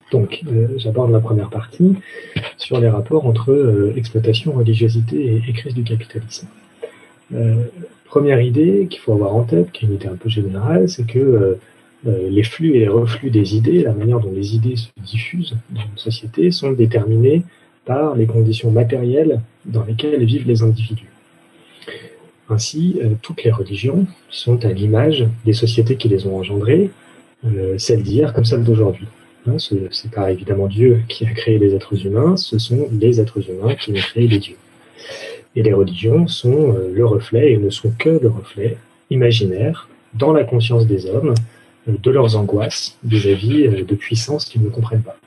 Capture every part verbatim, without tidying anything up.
Donc, euh, j'aborde la première partie sur les rapports entre euh, exploitation, religiosité et, et crise du capitalisme. Euh, première idée qu'il faut avoir en tête, qui est une idée un peu générale, c'est que euh, euh, les flux et les reflux des idées, la manière dont les idées se diffusent dans une société, sont déterminés par les conditions matérielles dans lesquelles vivent les individus. Ainsi, euh, toutes les religions sont à l'image des sociétés qui les ont engendrées, euh, celles d'hier comme celles d'aujourd'hui. Hein, ce n'est pas évidemment Dieu qui a créé les êtres humains, ce sont les êtres humains qui ont créé les dieux. Et les religions sont euh, le reflet, et ne sont que le reflet imaginaire, dans la conscience des hommes, euh, de leurs angoisses vis-à-vis euh, de puissances qu'ils ne comprennent pas.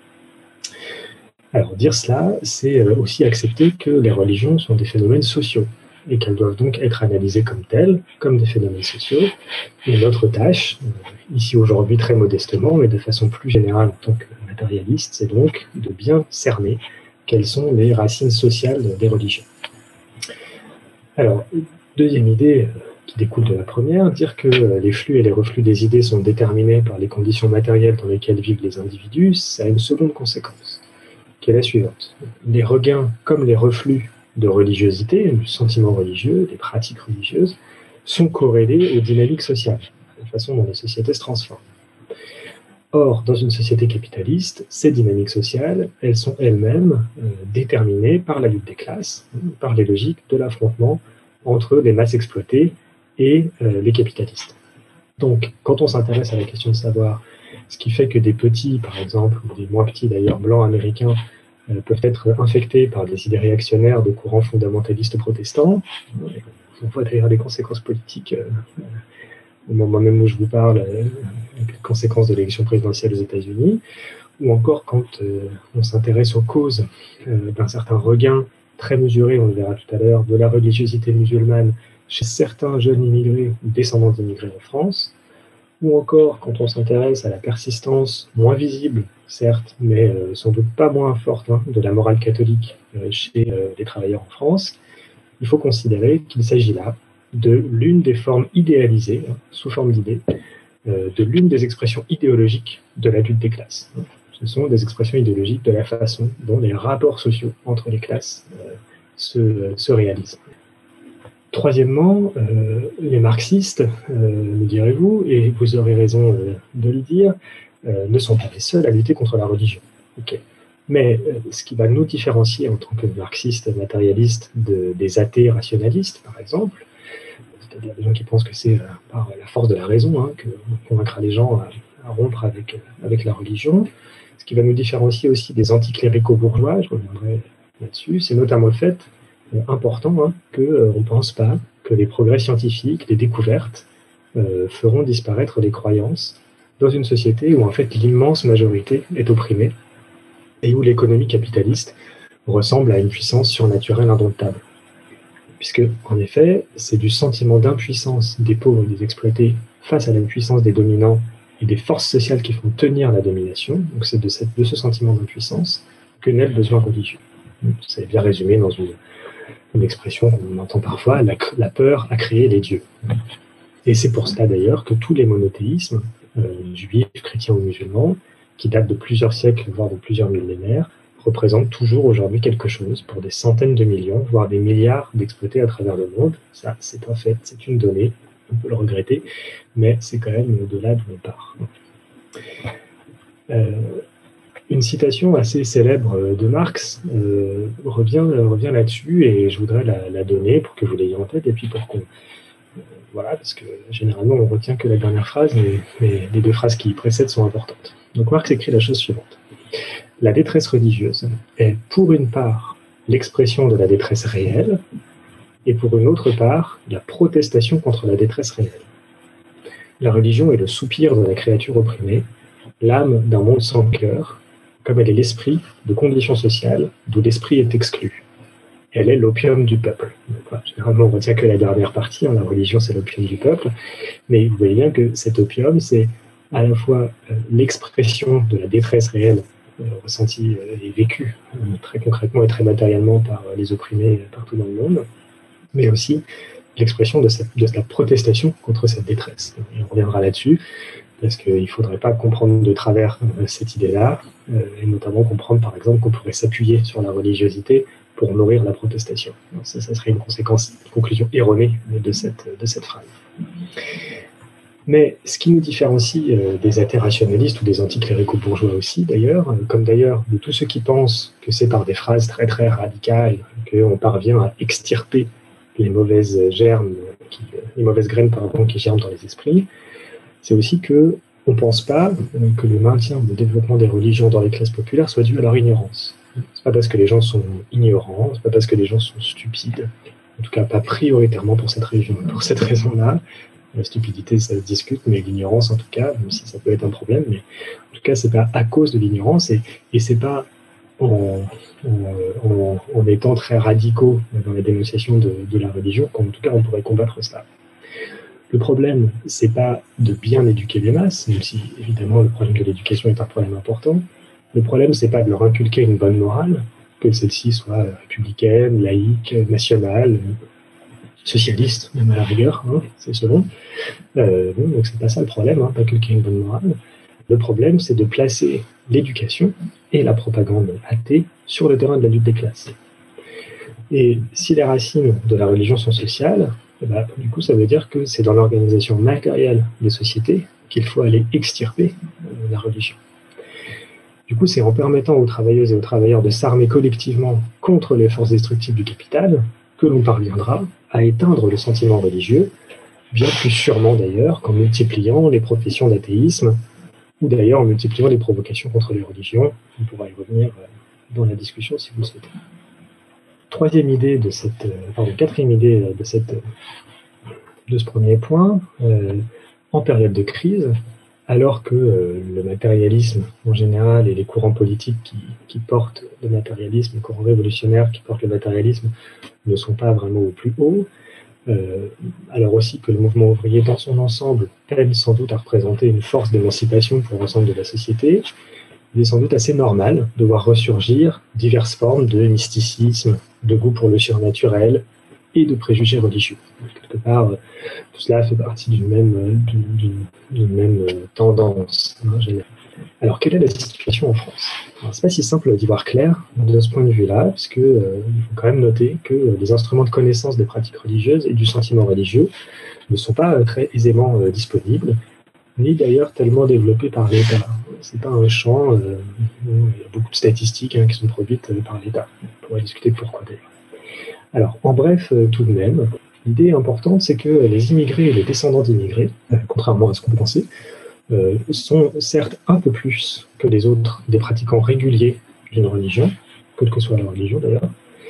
Alors dire cela, c'est euh, aussi accepter que les religions sont des phénomènes sociaux, et qu'elles doivent donc être analysées comme telles, comme des phénomènes sociaux. Et notre tâche, euh, ici aujourd'hui très modestement, mais de façon plus générale en tant que matérialiste, c'est donc de bien cerner quelles sont les racines sociales des religions. Alors, deuxième idée qui découle de la première, dire que les flux et les reflux des idées sont déterminés par les conditions matérielles dans lesquelles vivent les individus, ça a une seconde conséquence, qui est la suivante. Les regains comme les reflux de religiosité, du sentiment religieux, des pratiques religieuses, sont corrélés aux dynamiques sociales, à la façon dont les sociétés se transforment. Or, dans une société capitaliste, ces dynamiques sociales, elles sont elles-mêmes euh, déterminées par la lutte des classes, par les logiques de l'affrontement entre les masses exploitées et euh, les capitalistes. Donc, quand on s'intéresse à la question de savoir ce qui fait que des petits, par exemple, ou des moins petits d'ailleurs, blancs américains, euh, peuvent être infectés par des idées réactionnaires de courants fondamentalistes protestants, on voit d'ailleurs les conséquences politiques euh, au moment même où je vous parle, euh, les conséquences de l'élection présidentielle aux États-Unis, ou encore quand euh, on s'intéresse aux causes euh, d'un certain regain très mesuré, on le verra tout à l'heure, de la religiosité musulmane chez certains jeunes immigrés ou descendants d'immigrés en France, ou encore quand on s'intéresse à la persistance moins visible, certes, mais euh, sans doute pas moins forte, hein, de la morale catholique euh, chez euh, les travailleurs en France, il faut considérer qu'il s'agit là de l'une des formes idéalisées, hein, sous forme d'idées, euh, de l'une des expressions idéologiques de la lutte des classes. Ce sont des expressions idéologiques de la façon dont les rapports sociaux entre les classes euh, se, se réalisent. Troisièmement, euh, les marxistes, euh, me direz-vous, et vous aurez raison euh, de le dire, euh, ne sont pas les seuls à lutter contre la religion. Okay. Mais euh, ce qui va nous différencier en tant que marxistes matérialistes de, des athées rationalistes, par exemple, c'est-à-dire des gens qui pensent que c'est euh, par la force de la raison hein, qu'on convaincra les gens à, à rompre avec, avec la religion, ce qui va nous différencier aussi des anticléricaux bourgeois, je reviendrai là-dessus, c'est notamment le fait important hein, qu'on euh, ne pense pas que les progrès scientifiques, les découvertes, euh, feront disparaître les croyances dans une société où en fait l'immense majorité est opprimée et où l'économie capitaliste ressemble à une puissance surnaturelle indomptable. Puisque, en effet, c'est du sentiment d'impuissance des pauvres et des exploités face à la puissance des dominants et des forces sociales qui font tenir la domination, donc c'est de, cette, de ce sentiment d'impuissance que naît le besoin religieux. C'est bien résumé dans une une expression qu'on entend parfois, la, la peur a créé les dieux. Et c'est pour cela d'ailleurs que tous les monothéismes, euh, juifs, chrétiens ou musulmans, qui datent de plusieurs siècles, voire de plusieurs millénaires, représentent toujours aujourd'hui quelque chose pour des centaines de millions, voire des milliards d'exploités à travers le monde. Ça, c'est un fait, c'est une donnée, on peut le regretter, mais c'est quand même de là d'où on part. Euh, Une citation assez célèbre de Marx euh, revient, revient là-dessus et je voudrais la, la donner pour que vous l'ayez en tête et puis pour qu'on... Euh, voilà, parce que généralement on retient que la dernière phrase, mais, mais les deux phrases qui y précèdent sont importantes. Donc Marx écrit la chose suivante. La détresse religieuse est pour une part l'expression de la détresse réelle et pour une autre part la protestation contre la détresse réelle. La religion est le soupir de la créature opprimée, l'âme d'un monde sans cœur, comme elle est l'esprit de conditions sociales d'où l'esprit est exclu. Elle est l'opium du peuple. Enfin, généralement, on retient que la dernière partie, hein, la religion c'est l'opium du peuple, mais vous voyez bien que cet opium, c'est à la fois euh, l'expression de la détresse réelle euh, ressentie euh, et vécue euh, très concrètement et très matériellement par euh, les opprimés partout dans le monde, mais aussi l'expression de, cette, de la protestation contre cette détresse. Et on reviendra là-dessus. parce qu'il ne faudrait pas comprendre de travers euh, cette idée-là, euh, et notamment comprendre par exemple qu'on pourrait s'appuyer sur la religiosité pour nourrir la protestation. Donc ça, ça serait une conséquence, une conclusion erronée de cette, de cette phrase. Mais ce qui nous différencie euh, des athées rationalistes ou des anticléricaux bourgeois aussi d'ailleurs, euh, comme d'ailleurs de tous ceux qui pensent que c'est par des phrases très très radicales qu'on parvient à extirper les mauvaises germes, qui, les mauvaises graines pardon, qui germent dans les esprits, c'est aussi que on ne pense pas euh, que le maintien ou le développement des religions dans les classes populaires soit dû à leur ignorance. C'est pas parce que les gens sont ignorants, c'est pas parce que les gens sont stupides, en tout cas pas prioritairement pour cette, région, pour cette raison-là. La stupidité, ça se discute, mais l'ignorance, en tout cas, même si ça peut être un problème, mais en tout cas, c'est pas à cause de l'ignorance, et, et c'est pas en, en, en, en étant très radicaux dans la dénonciation de, de la religion qu'en tout cas, on pourrait combattre ça. Le problème, c'est pas de bien éduquer les masses, même si, évidemment, le problème de l'éducation est un problème important. Le problème, c'est pas de leur inculquer une bonne morale, que celle-ci soit républicaine, laïque, nationale, socialiste, même à la rigueur, hein, c'est selon. Euh, bon, donc c'est pas ça le problème, hein, pas qu'il y ait une bonne morale. Le problème, c'est de placer l'éducation et la propagande athée sur le terrain de la lutte des classes. Et si les racines de la religion sont sociales, eh ben, du coup, ça veut dire que c'est dans l'organisation matérielle des sociétés qu'il faut aller extirper euh, la religion. Du coup, c'est en permettant aux travailleuses et aux travailleurs de s'armer collectivement contre les forces destructives du capital que l'on parviendra à éteindre le sentiment religieux, bien plus sûrement d'ailleurs qu'en multipliant les professions d'athéisme, ou d'ailleurs en multipliant les provocations contre les religions. On pourra y revenir dans la discussion si vous le souhaitez. Troisième idée de cette, pardon, quatrième idée de, cette, de ce premier point, euh, en période de crise, alors que euh, le matérialisme en général et les courants politiques qui, qui portent le matérialisme, les courants révolutionnaires qui portent le matérialisme ne sont pas vraiment au plus haut, euh, alors aussi que le mouvement ouvrier dans son ensemble peine sans doute à représenter une force d'émancipation pour l'ensemble de la société, il est sans doute assez normal de voir ressurgir diverses formes de mysticisme, de goût pour le surnaturel et de préjugés religieux. Quelque part, tout cela fait partie d'une même, d'une, d'une même tendance hein, générale. Alors, quelle est la situation en France? Alors, c'est pas si simple d'y voir clair de ce point de vue-là, parce que euh, il faut quand même noter que les instruments de connaissance des pratiques religieuses et du sentiment religieux ne sont pas euh, très aisément euh, disponibles, ni d'ailleurs tellement développés par l'État. C'est pas un champ, euh, où il y a beaucoup de statistiques hein, qui sont produites euh, par l'État. On pourrait discuter de pourquoi d'ailleurs. Alors, en bref, euh, tout de même, l'idée importante, c'est que les immigrés et les descendants d'immigrés, euh, contrairement à ce qu'on peut penser, Euh, sont certes un peu plus que les autres des pratiquants réguliers d'une religion, quelle que soit la religion d'ailleurs,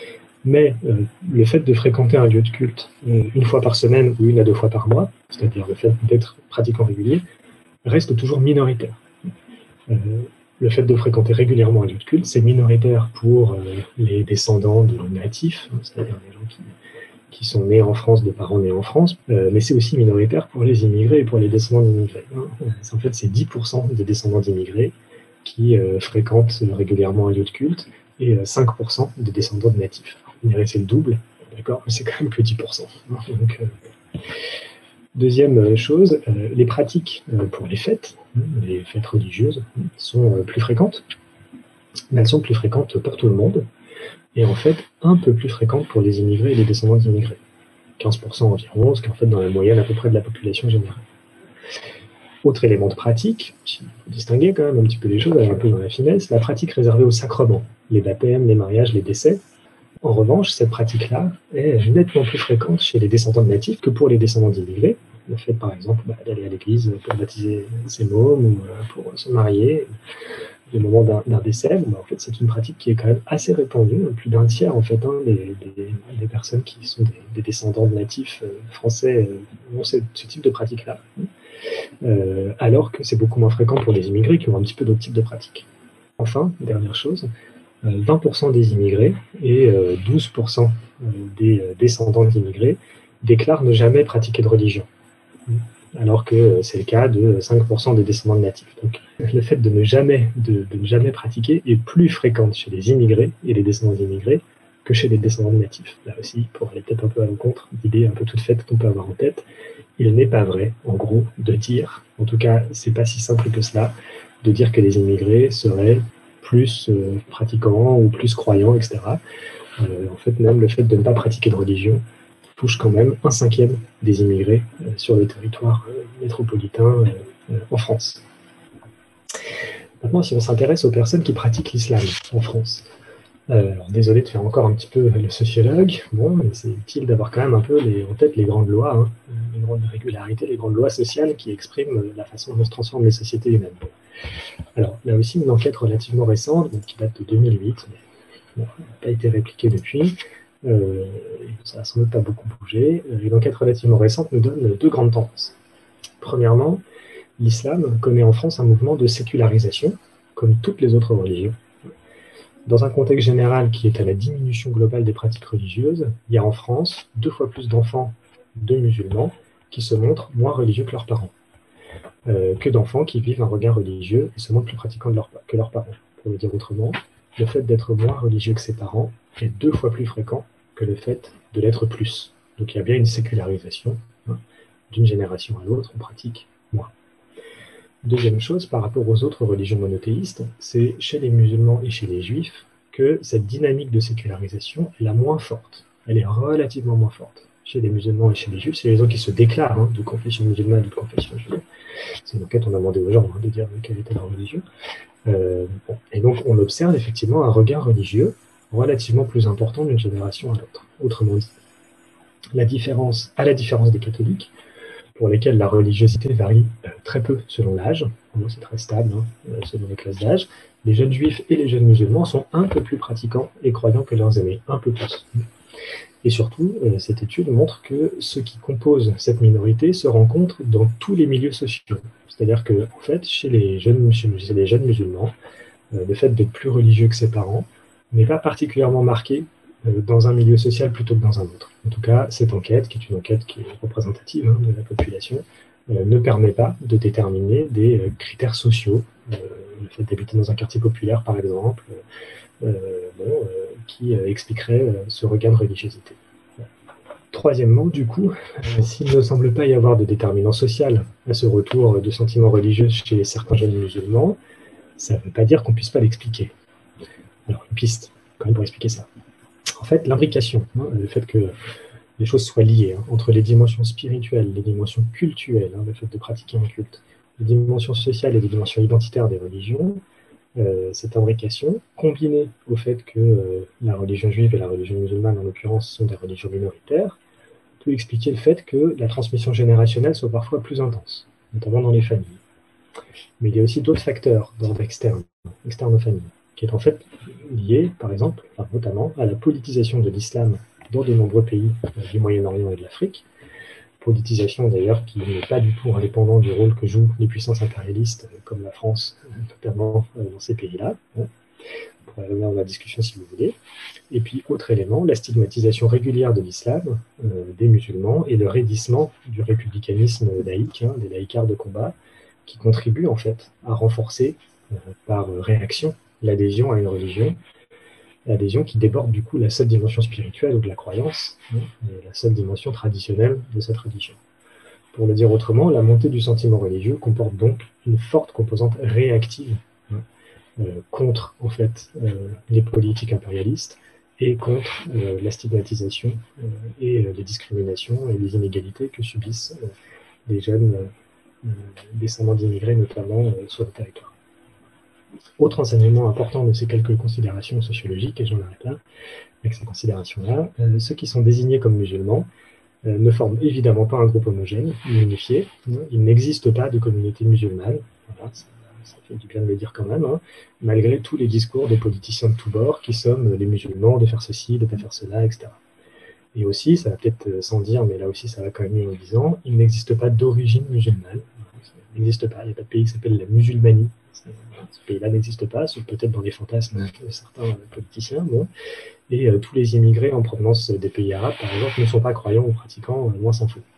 mais euh, le fait de fréquenter un lieu de culte euh, une fois par semaine ou une à deux fois par mois, c'est-à-dire le fait d'être pratiquant régulier, reste toujours minoritaire. Euh, le fait de fréquenter régulièrement un lieu de culte, c'est minoritaire pour euh, les descendants de natifs, c'est-à-dire les gens qui qui sont nés en France, de parents nés en France, euh, mais c'est aussi minoritaire pour les immigrés et pour les descendants d'immigrés. Hein. En fait, c'est dix pour cent des descendants d'immigrés qui euh, fréquentent régulièrement un lieu de culte et euh, cinq pour cent des descendants de natifs. On dirait que c'est le double, d'accord, mais c'est quand même que dix pour cent. Donc, euh... Deuxième chose, euh, les pratiques euh, pour les fêtes, les fêtes religieuses, sont euh, plus fréquentes, mais elles sont plus fréquentes pour tout le monde. Et en fait un peu plus fréquente pour les immigrés et les descendants d'immigrés. quinze pour cent environ, ce qui est en fait dans la moyenne à peu près de la population générale. Autre élément de pratique, il faut distinguer quand même un petit peu les choses, aller un peu dans la finesse, la pratique réservée aux sacrements, les baptêmes, les mariages, les décès. En revanche, cette pratique-là est nettement plus fréquente chez les descendants de natifs que pour les descendants d'immigrés. Le fait, par exemple, bah, d'aller à l'église pour baptiser ses mômes ou pour se marier, au moment d'un, d'un décès, bah, en fait, c'est une pratique qui est quand même assez répandue. Plus d'un tiers, en fait, hein, des, des, des personnes qui sont des, des descendants de natifs euh, français euh, ont ce, ce type de pratique-là. Euh, alors que c'est beaucoup moins fréquent pour les immigrés qui ont un petit peu d'autres types de pratiques. Enfin, dernière chose, euh, vingt pour cent des immigrés et euh, douze pour cent des euh, descendants d'immigrés déclarent ne jamais pratiquer de religion, alors que c'est le cas de cinq pour cent des descendants de natifs. Donc, le fait de ne jamais, de, de ne jamais pratiquer est plus fréquent chez les immigrés et les descendants d'immigrés que chez les descendants de natifs. Là aussi, pour aller peut-être un peu à l'encontre d'idées un peu toutes faites qu'on peut avoir en tête, il n'est pas vrai, en gros, de dire, en tout cas, c'est pas si simple que cela, de dire que les immigrés seraient plus euh, pratiquants ou plus croyants, et cetera. Euh, en fait, même le fait de ne pas pratiquer de religion touche quand même un cinquième des immigrés euh, sur le territoire euh, métropolitain euh, euh, en France. Maintenant, si on s'intéresse aux personnes qui pratiquent l'islam en France, euh, alors désolé de faire encore un petit peu le sociologue, bon, mais c'est utile d'avoir quand même un peu les, en tête les grandes lois, hein, les grandes régularités, les grandes lois sociales qui expriment la façon dont se transforment les sociétés humaines. Alors, là aussi, une enquête relativement récente, donc, qui date de deux mille huit, mais bon, elle n'a pas été répliquée depuis, euh, ça n'a sans doute pas beaucoup bougé. Une enquête relativement récente nous donne deux grandes tendances. Premièrement, l'islam connaît en France un mouvement de sécularisation, comme toutes les autres religions. Dans un contexte général qui est à la diminution globale des pratiques religieuses, il y a en France deux fois plus d'enfants de musulmans qui se montrent moins religieux que leurs parents, euh, que d'enfants qui vivent un regard religieux et se montrent plus pratiquants de leur, que leurs parents. Pour le dire autrement, le fait d'être moins religieux que ses parents est deux fois plus fréquent que le fait de l'être plus. Donc il y a bien une sécularisation, hein, d'une génération à l'autre, on pratique moins. Deuxième chose, par rapport aux autres religions monothéistes, c'est chez les musulmans et chez les juifs que cette dynamique de sécularisation est la moins forte. Elle est relativement moins forte. Chez les musulmans et chez les juifs, c'est les gens qui se déclarent hein, de confession musulmane ou de confession juive. C'est une enquête, on a demandé aux gens hein, de dire quel était leur religion. Euh, bon. Et donc, on observe effectivement un regard religieux relativement plus important d'une génération à l'autre. Autrement dit, la différence, à la différence des catholiques, pour lesquels la religiosité varie euh, très peu selon l'âge, c'est très stable hein, euh, selon les classes d'âge, les jeunes juifs et les jeunes musulmans sont un peu plus pratiquants et croyants que leurs aînés, un peu plus. Et surtout, euh, cette étude montre que ceux qui composent cette minorité se rencontrent dans tous les milieux sociaux. C'est-à-dire que, en fait, chez les jeunes, chez les jeunes musulmans, euh, le fait d'être plus religieux que ses parents n'est pas particulièrement marqué dans un milieu social plutôt que dans un autre. En tout cas, cette enquête, qui est une enquête qui est représentative hein, de la population, euh, ne permet pas de déterminer des euh, critères sociaux. Euh, le fait d'habiter dans un quartier populaire, par exemple, euh, bon, euh, qui euh, expliquerait euh, ce regain de religiosité. Troisièmement, du coup, euh, s'il ne semble pas y avoir de déterminant social à ce retour de sentiments religieux chez certains jeunes musulmans, ça ne veut pas dire qu'on ne puisse pas l'expliquer. Alors, une piste, quand même, pour expliquer ça. En fait, l'imbrication, hein, le fait que les choses soient liées hein, entre les dimensions spirituelles, les dimensions cultuelles, hein, le fait de pratiquer un culte, les dimensions sociales et les dimensions identitaires des religions, euh, cette imbrication, combinée au fait que euh, la religion juive et la religion musulmane, en l'occurrence, sont des religions minoritaires, peut expliquer le fait que la transmission générationnelle soit parfois plus intense, notamment dans les familles. Mais il y a aussi d'autres facteurs d'ordre externe, externe aux familles, qui est en fait lié, par exemple, enfin, notamment, à la politisation de l'islam dans de nombreux pays du Moyen-Orient et de l'Afrique. Politisation d'ailleurs qui n'est pas du tout indépendante du rôle que jouent les puissances impérialistes comme la France, notamment dans ces pays-là. Bon, on pourrait revenir dans la discussion si vous voulez. Et puis, autre élément, la stigmatisation régulière de l'islam, euh, des musulmans, et le raidissement du républicanisme laïque, hein, des laïcards de combat, qui contribuent en fait à renforcer, euh, par réaction, l'adhésion à une religion, l'adhésion qui déborde du coup la seule dimension spirituelle ou de la croyance, hein, et la seule dimension traditionnelle de cette religion. Pour le dire autrement, la montée du sentiment religieux comporte donc une forte composante réactive hein, euh, contre en fait euh, les politiques impérialistes et contre euh, la stigmatisation euh, et euh, les discriminations et les inégalités que subissent euh, les jeunes euh, descendants d'immigrés, notamment euh, sur le territoire. Autre enseignement important de ces quelques considérations sociologiques, et j'en arrête là, avec ces considérations-là, euh, ceux qui sont désignés comme musulmans euh, ne forment évidemment pas un groupe homogène, ni unifié. Hein, il n'existe pas de communauté musulmane, voilà, ça, ça fait du bien de le dire quand même, hein, malgré tous les discours de politiciens de tous bords qui somment les musulmans de faire ceci, de ne pas faire cela, et cetera. Et aussi, ça va peut-être sans dire, mais là aussi ça va quand même mieux en disant, il n'existe pas d'origine musulmane. Il n'existe pas, il n'y a pas de pays qui s'appelle la musulmanie. Ce pays-là n'existe pas, sauf peut-être dans les fantasmes de certains politiciens. Bon. Et euh, tous les immigrés en provenance des pays arabes, par exemple, ne sont pas croyants ou pratiquants, euh, loin s'en faut.